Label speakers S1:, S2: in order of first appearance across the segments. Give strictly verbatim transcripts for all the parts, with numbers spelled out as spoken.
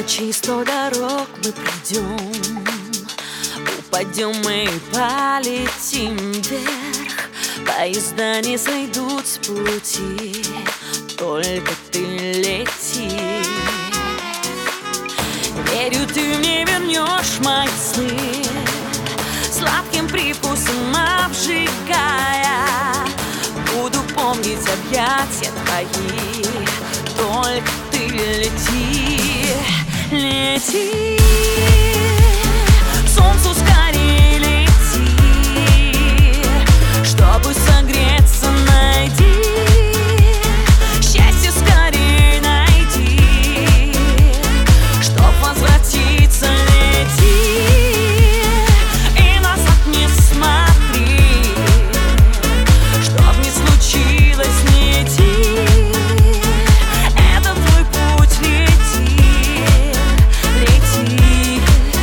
S1: Тысячи сто дорог мы пройдем, упадем мы и полетим вверх. Поезда не сойдут с пути, только ты лети. Верю, ты мне вернешь мои сны, сладким привкусом обжигая. Буду помнить объятия твои, только ты лети, лети. К солнцу скорее лети, чтобы согреться, найди. Счастье скорее найди, чтоб возвратиться, лети. И назад не смотри, чтоб не случилось, не иди. Это твой путь, лети, лети.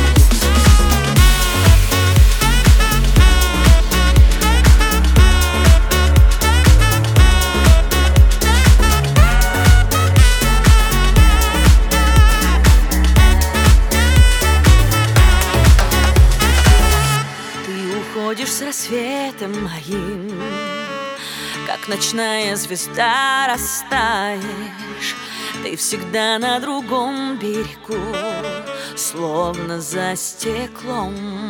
S1: Ты уходишь с рассветом моим, как ночная звезда растаешь. Ты всегда на другом берегу, словно за стеклом.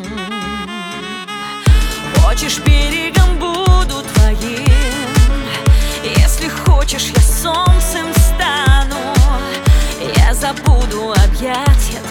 S1: Хочешь, берегом буду твоим, если хочешь, я солнцем стану. Я забуду объятия